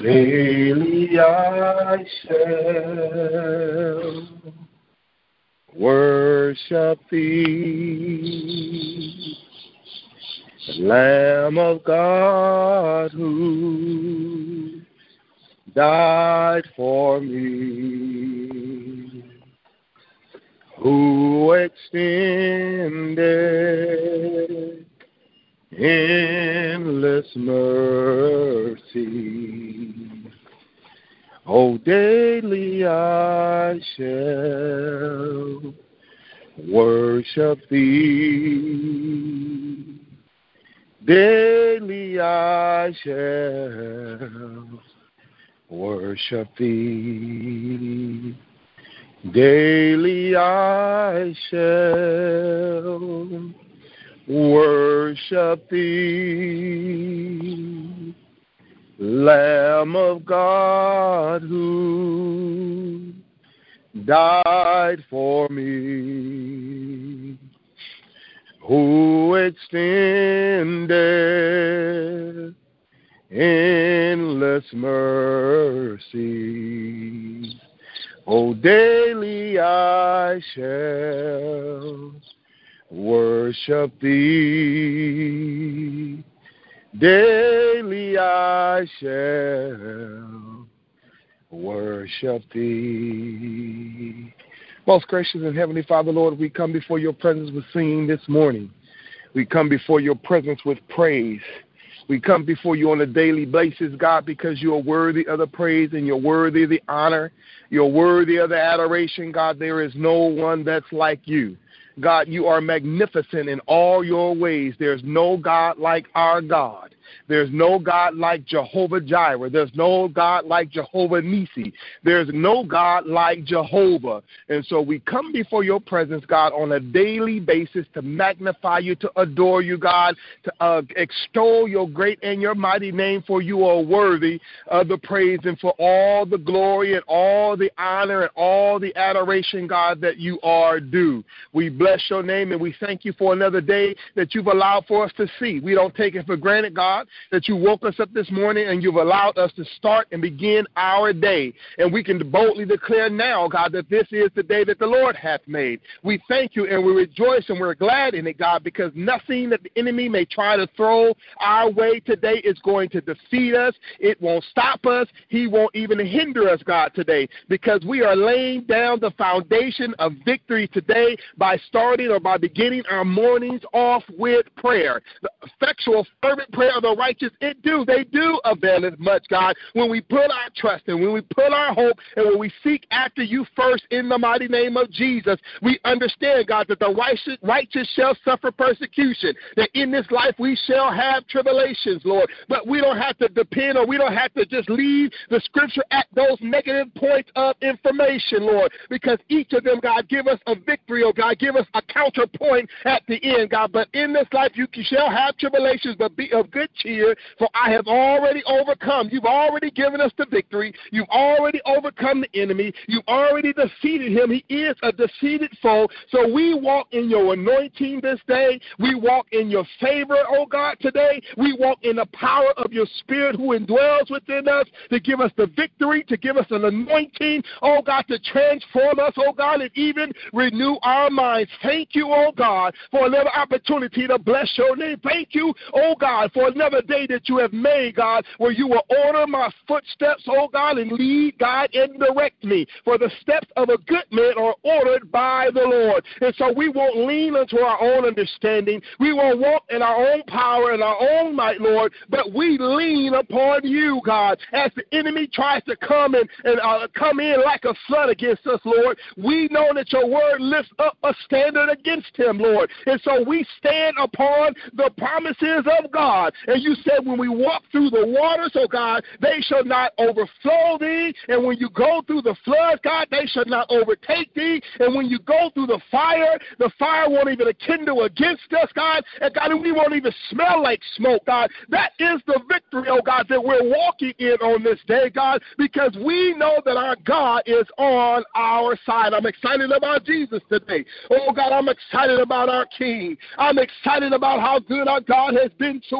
Daily I shall worship thee, the Lamb of God who died for me, who extended endless mercy. Oh, daily I shall worship thee. Daily I shall worship thee. Daily I shall worship thee, Lamb of God who died for me, who extended endless mercy. Oh, daily I shall worship thee. Daily I shall worship thee. Most gracious and heavenly Father, Lord, we come before your presence with singing this morning. We come before your presence with praise. We come before you on a daily basis, God, because you are worthy of the praise and you're worthy of the honor. You're worthy of the adoration, God. There is no one that's like you. God, you are magnificent in all your ways. There's no God like our God. There's no God like Jehovah Jireh. There's no God like Jehovah Nisi. There's no God like Jehovah. And so we come before your presence, God, on a daily basis to magnify you, to adore you, God, to extol your great and your mighty name, for you are worthy of the praise and for all the glory and all the honor and all the adoration, God, that you are due. We bless your name and we thank you for another day that you've allowed for us to see. We don't take it for granted, God, that you woke us up this morning and you've allowed us to start and begin our day. And we can boldly declare now, God, that this is the day that the Lord hath made. We thank you and we rejoice and we're glad in it, God, because nothing that the enemy may try to throw our way today is going to defeat us. It won't stop us. He won't even hinder us, God, today, because we are laying down the foundation of victory today by starting or by beginning our mornings off with prayer. The effectual, fervent prayer of the righteous, they do avail as much, God, when we put our trust and when we put our hope and when we seek after you first in the mighty name of Jesus. We understand, God, that the righteous shall suffer persecution, that in this life we shall have tribulations, Lord, but we don't have to depend or we don't have to just leave the scripture at those negative points of information, Lord, because each of them, God, give us a victory, oh God, give us a counterpoint at the end, God. But in this life you shall have tribulations, but be of good cheer, for I have already overcome. You've already given us the victory. You've already overcome the enemy. You've already defeated him. He is a defeated foe. So we walk in your anointing this day. We walk in your favor, oh God, today. We walk in the power of your spirit who indwells within us to give us the victory, to give us an anointing, oh God, to transform us, oh God, and even renew our minds. Thank you, oh God, for another opportunity to bless your name. Thank you, oh God, for another day that you have made, God, where you will order my footsteps, oh God, and lead, God, and direct me. For the steps of a good man are ordered by the Lord. And so we won't lean unto our own understanding. We won't walk in our own power and our own might, Lord, but we lean upon you, God. As the enemy tries to come in like a flood against us, Lord, we know that your word lifts up a standard against him, Lord. And so we stand upon the promises of God. And you said when we walk through the waters, oh God, they shall not overflow thee. And when you go through the flood, God, they shall not overtake thee. And when you go through the fire won't even kindle against us, God. And God, we won't even smell like smoke, God. That is the victory, oh God, that we're walking in on this day, God, because we know that our God is on our side. I'm excited about Jesus today. Oh God, I'm excited about our King. I'm excited about how good our God has been to us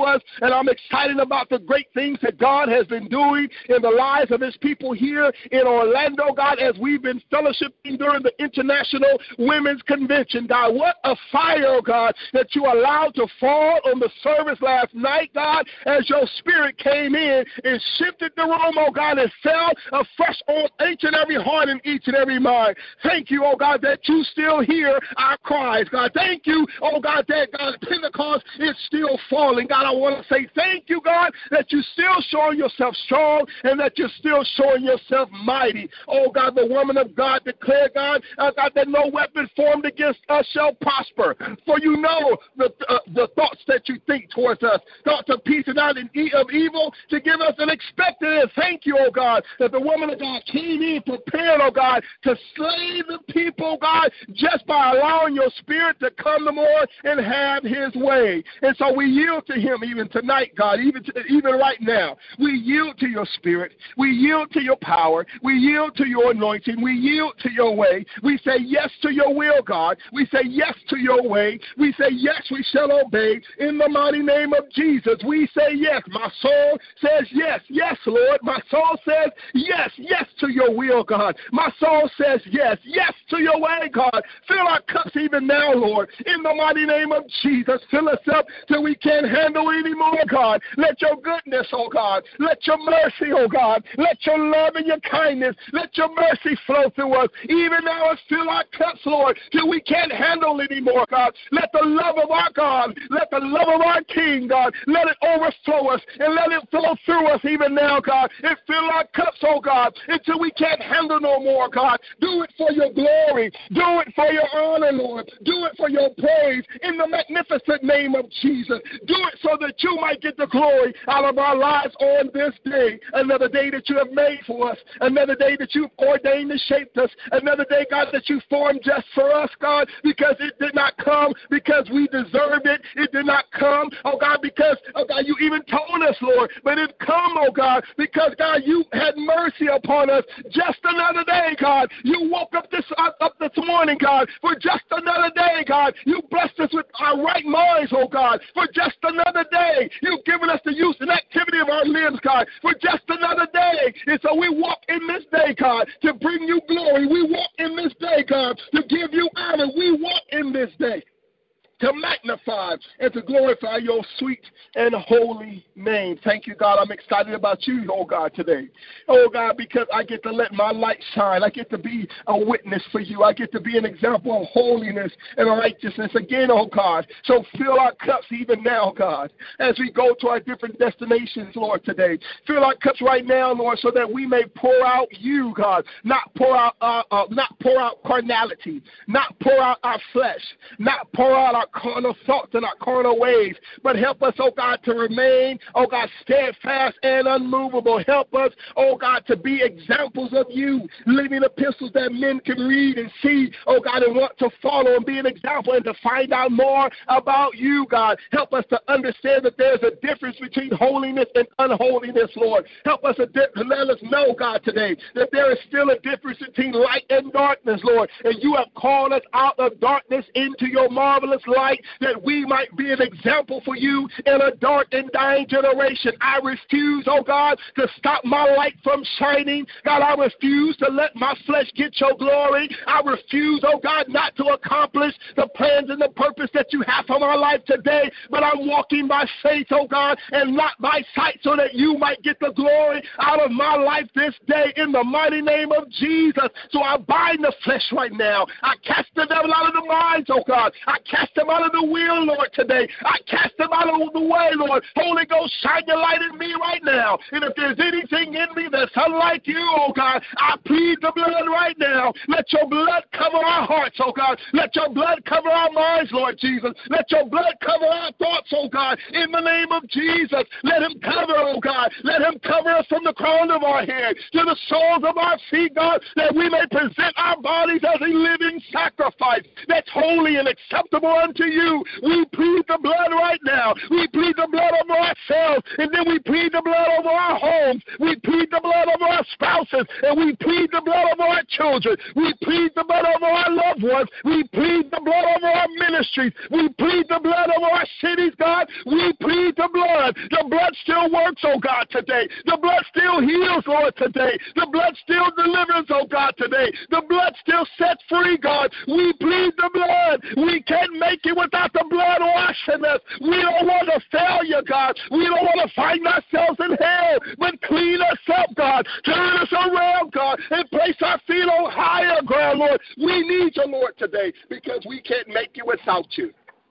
and I'm excited about the great things that God has been doing in the lives of his people here in Orlando, God, as we've been fellowshipping during the International Women's Convention, God. What a fire, oh God, that you allowed to fall on the service last night, God, as your spirit came in and shifted the room, oh God, and fell afresh on each and every heart and each and every mind. Thank you, oh God, that you still hear our cries, God. Thank you, oh God, that God, Pentecost is still falling. God, I want to say thank you, God, that you're still showing yourself strong and that you're still showing yourself mighty. Oh God, the woman of God declared, God, God, that no weapon formed against us shall prosper. For you know the thoughts that you think towards us, thoughts of peace and not of evil, to give us an expected end. Thank you, oh God, that the woman of God came in prepared, oh God, to slay the people, God, just by allowing your spirit to come to more and have his way. And so we yield to him even tonight, God, even right now. We yield to your spirit. We yield to your power. We yield to your anointing. We yield to your way. We say yes to your will, God. We say yes to your way. We say yes, we shall obey. In the mighty name of Jesus, we say yes. My soul says yes. Yes, Lord. My soul says yes. Yes to your will, God. My soul says yes. Yes to your way, God. Fill our cups even now, Lord. In the mighty name of Jesus, fill us up till we can't handle anymore, God. Let your goodness, oh God. Let your mercy, oh God. Let your love and your kindness, let your mercy flow through us. Even now, us fill our cups, Lord, till we can't handle anymore, God. Let the love of our God, let the love of our King, God, let it overflow us and let it flow through us even now, God. And fill our cups, oh God, until we can't handle no more, God. Do it for your glory. Do it for your honor, Lord. Do it for your praise in the magnificent name of Jesus. Do it so that you might get the glory out of our lives on this day. Another day that you have made for us. Another day that you've ordained and shaped us. Another day, God, that you formed just for us, God, because it did not come because we deserved it. It did not come, oh God, because, oh God, you even told us, Lord, but it come, oh God, because, God, you had mercy upon us just another day, God. You woke up this morning, God, for just another day, God. You blessed us with our right minds, oh God, for just another day. You've given us the use and activity of our limbs, God, for just another day. And so we walk in this day, God, to bring you glory. We walk in this day, God, to give you honor. We walk in this day to magnify and to glorify your sweet and holy name. Thank you, God. I'm excited about you, oh God, today. Oh God, because I get to let my light shine. I get to be a witness for you. I get to be an example of holiness and righteousness again, oh God. So fill our cups even now, God, as we go to our different destinations, Lord, today. Fill our cups right now, Lord, so that we may pour out you, God, not pour out carnality, not pour out our flesh, not pour out our carnal thoughts and our carnal ways, but help us, oh God, to remain, oh God, steadfast and unmovable. Help us, oh God, to be examples of you, living epistles that men can read and see, oh God, and want to follow and be an example and to find out more about you, God. Help us to understand that there's a difference between holiness and unholiness, Lord. Help us to let us know, God, today that there is still a difference between light and darkness, Lord, and you have called us out of darkness into your marvelous light, that we might be an example for you in a dark and dying generation. I refuse, oh God, to stop my light from shining. God, I refuse to let my flesh get your glory. I refuse, oh God, not to accomplish the plans and the purpose that you have for my life today, but I'm walking by faith, oh God, and not by sight, so that you might get the glory out of my life this day in the mighty name of Jesus. So I bind the flesh right now. I cast the devil out of the minds, oh God. I cast him out of the will, Lord, today. I cast him out of the way, Lord. Holy Ghost, shine your light in me right now. And if there's anything in me that's unlike you, oh God, I plead the blood right now. Let your blood cover our hearts, oh God. Let your blood cover our minds, Lord Jesus. Let your blood cover our thoughts, oh God, in the name of Jesus. Let him cover, oh God. Let him cover us from the crown of our head to the soles of our feet, God, that we may present our bodies as a living sacrifice that's holy and acceptable unto you. We plead the blood right now. We plead the blood over ourselves, and then we plead the blood over our homes. We plead the blood over our our spouses, and we plead the blood over our children. We plead the blood over our loved ones. We plead the blood over our ministries. We plead the blood over our cities, God. We plead the blood. The blood still works, oh God, today. The blood still heals, Lord, today. The blood still delivers, oh God, today. The blood still sets free, God. We plead the blood. We can't make it without the blood washing us. We don't want to fail you, God. We don't want to find ourselves in hell, but clean us up, God. Turn us around, God, and place our feet on higher ground, Lord. We need you, Lord, today, because we can't make it without you.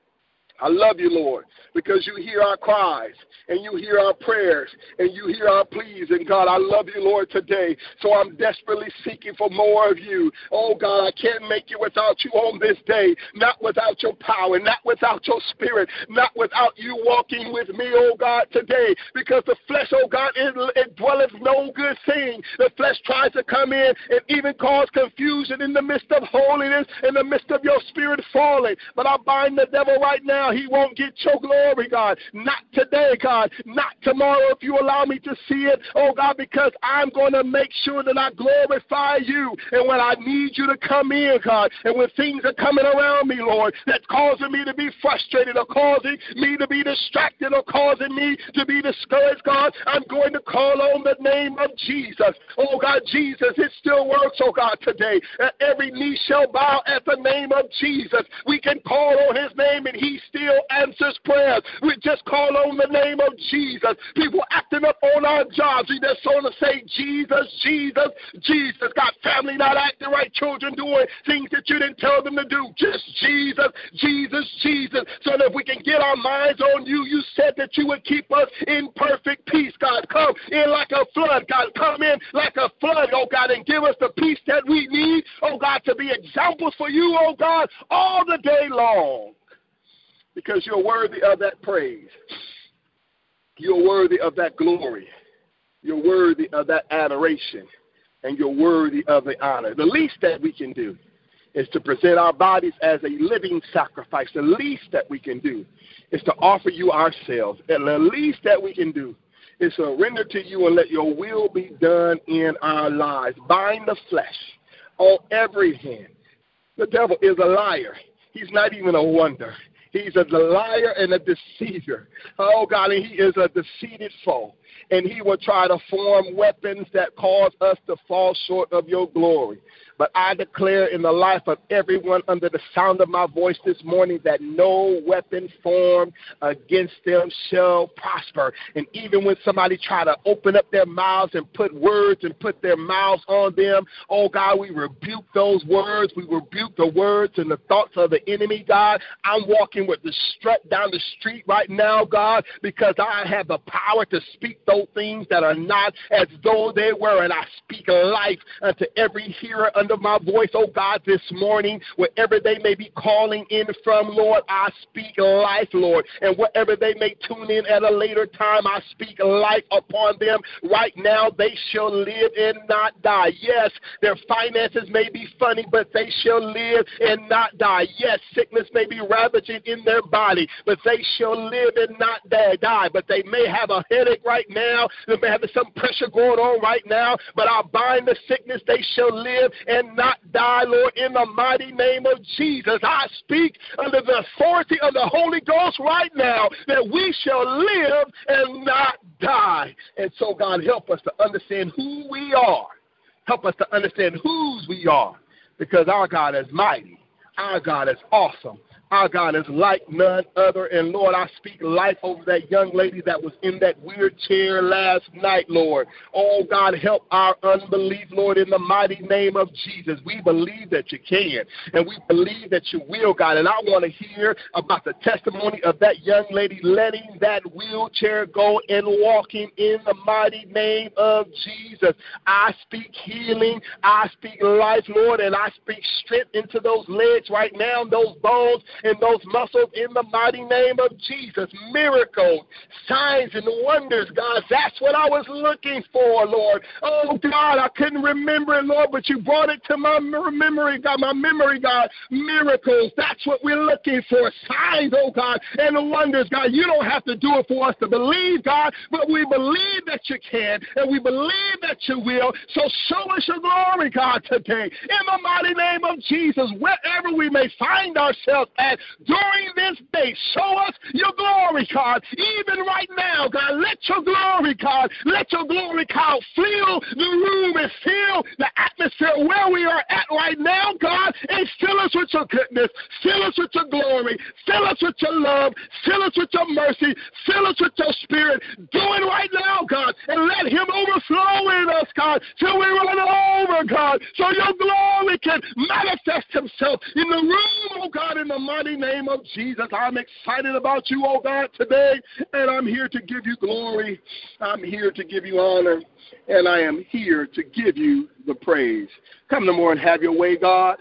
I love you, Lord, because you hear our cries and you hear our prayers and you hear our pleas. And, God, I love you, Lord, today. So I'm desperately seeking for more of you. Oh, God, I can't make it without you on this day, not without your power, not without your spirit, not without you walking with me, oh, God, today, because the flesh, oh, God, it dwelleth no good thing. The flesh tries to come in and even cause confusion in the midst of holiness, in the midst of your spirit falling. But I bind the devil right now. He won't get your glory, God. Not today, God. Not tomorrow if you allow me to see it, oh, God, because I'm going to make sure that I glorify you. And when I need you to come in, God, and when things are coming around me, Lord, that's causing me to be frustrated or causing me to be distracted or causing me to be discouraged, God, I'm going to call on the name of Jesus. Oh, God, Jesus, it still works, oh, God, today. Every knee shall bow at the name of Jesus. We can call on his name and he still answers prayers. We just call on the name of Jesus. People acting up on our jobs. We just want to say Jesus, Jesus, Jesus. Got family not acting right, children doing things that you didn't tell them to do. Just Jesus, Jesus, Jesus. So that if we can get our minds on you, you said that you would keep us in perfect peace, God. Come in like a flood, God. Come in like a flood, oh God, and give us the peace that we need, oh God, to be examples for you, oh God, all the day long. Because you're worthy of that praise. You're worthy of that glory. You're worthy of that adoration. And you're worthy of the honor. The least that we can do is to present our bodies as a living sacrifice. The least that we can do is to offer you ourselves. And the least that we can do is surrender to you and let your will be done in our lives. Bind the flesh on every hand. The devil is a liar. He's not even a wonder. He's a liar and a deceiver. Oh, God, and he is a deceived foe. And he will try to form weapons that cause us to fall short of your glory. But I declare in the life of everyone under the sound of my voice this morning that no weapon formed against them shall prosper. And even when somebody try to open up their mouths and put words and put their mouths on them, oh, God, we rebuke those words. We rebuke the words and the thoughts of the enemy, God. I'm walking with the strut down the street right now, God, because I have the power to speak those things that are not as though they were. And I speak life unto every hearer under my voice, oh God, this morning, wherever they may be calling in from, Lord, I speak life, Lord. And wherever they may tune in at a later time, I speak life upon them. Right now, they shall live and not die. Yes, their finances may be funny, but they shall live and not die. Yes, sickness may be ravaging in their body, but they shall live and not die. But they may have a headache right now. They may have some pressure going on right now, but I bind the sickness. They shall live and not die, Lord, in the mighty name of Jesus. I speak under the authority of the Holy Ghost right now that we shall live and not die. And so, God, help us to understand who we are. Help us to understand whose we are, because our God is mighty. Our God is awesome. Our God is like none other. And, Lord, I speak life over that young lady that was in that wheelchair last night, Lord. Oh, God, help our unbelief, Lord, in the mighty name of Jesus. We believe that you can, and we believe that you will, God. And I want to hear about the testimony of that young lady letting that wheelchair go and walking in the mighty name of Jesus. I speak healing. I speak life, Lord, and I speak strength into those legs right now, those bones, in those muscles in the mighty name of Jesus. Miracles, signs, and wonders, God. That's what I was looking for, Lord. Oh, God, I couldn't remember it, Lord, but you brought it to my memory, God. Miracles. That's what we're looking for. Signs, oh, God, and wonders, God. You don't have to do it for us to believe, God, but we believe that you can, and we believe that you will. So show us your glory, God, today. In the mighty name of Jesus, wherever we may find ourselves at during this day, show us your glory, God. Even right now, God, let your glory, God, let your glory, God, fill the room and fill the atmosphere where we are at right now, God, and fill us with your goodness, fill us with your glory, fill us with your love, fill us with your mercy, fill us with your spirit. Do it right now, God, and let him overflow in us, God, till we run over, God, so your glory can manifest himself in the room, oh God, in the mighty name of Jesus. I'm excited about you, oh God, today, and I'm here to give you glory. I'm here to give you honor, and I am here to give you the praise. Come no more and have your way, God.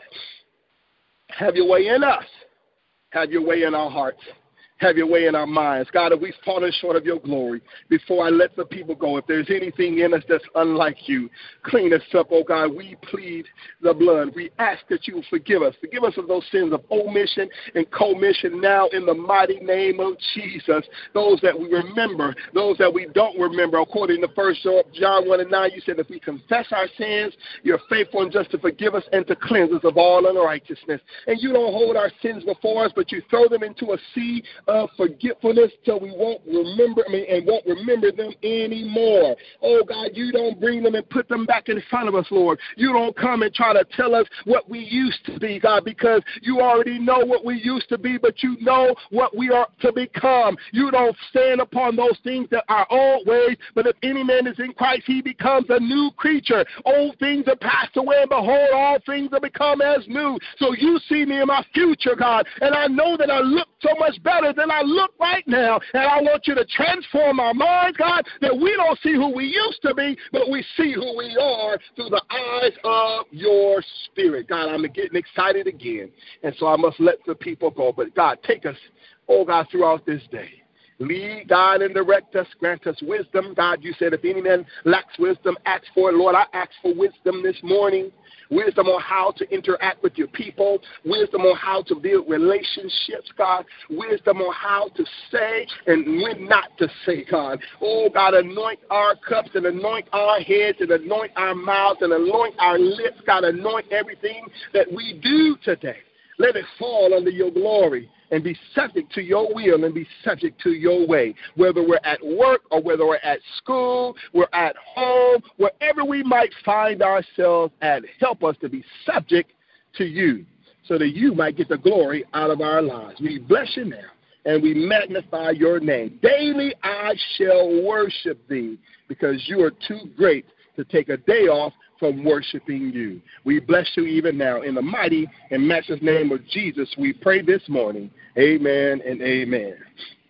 Have your way in us. Have your way in our hearts. Have your way in our minds. God, if we've fallen short of your glory, before I let the people go, if there's anything in us that's unlike you, clean us up, oh God. We plead the blood. We ask that you forgive us. Forgive us of those sins of omission and commission now in the mighty name of Jesus. Those that we remember, those that we don't remember. According to 1 John 1:9, you said if we confess our sins, you're faithful and just to forgive us and to cleanse us of all unrighteousness. And you don't hold our sins before us, but you throw them into a sea of forgetfulness till we won't remember and won't remember them anymore. Oh God, you don't bring them and put them back in front of us, Lord. You don't come and try to tell us what we used to be, God, because you already know what we used to be, but you know what we are to become. You don't stand upon those things that are old ways, but if any man is in Christ, he becomes a new creature. Old things are passed away, and behold, all things are become as new. So you see me in my future, God, and I know that I look so much better than I look right now, and I want you to transform our minds, God, that we don't see who we used to be, but we see who we are through the eyes of your spirit. God, I'm getting excited again, and so I must let the people go. But God, take us, oh God, throughout this day. Lead, God, and direct us. Grant us wisdom. God, you said if any man lacks wisdom, ask for it. Lord, I ask for wisdom this morning. Wisdom on how to interact with your people. Wisdom on how to build relationships, God. Wisdom on how to say and when not to say, God. Oh, God, anoint our cups and anoint our heads and anoint our mouths and anoint our lips. God, anoint everything that we do today. Let it fall under your glory and be subject to your will and be subject to your way. Whether we're at work or whether we're at school, we're at home, wherever we might find ourselves at, help us to be subject to you so that you might get the glory out of our lives. We bless you now and we magnify your name. Daily I shall worship thee because you are too great to take a day off from worshiping you. We bless you even now. In the mighty and matchless name of Jesus, we pray this morning. Amen and amen.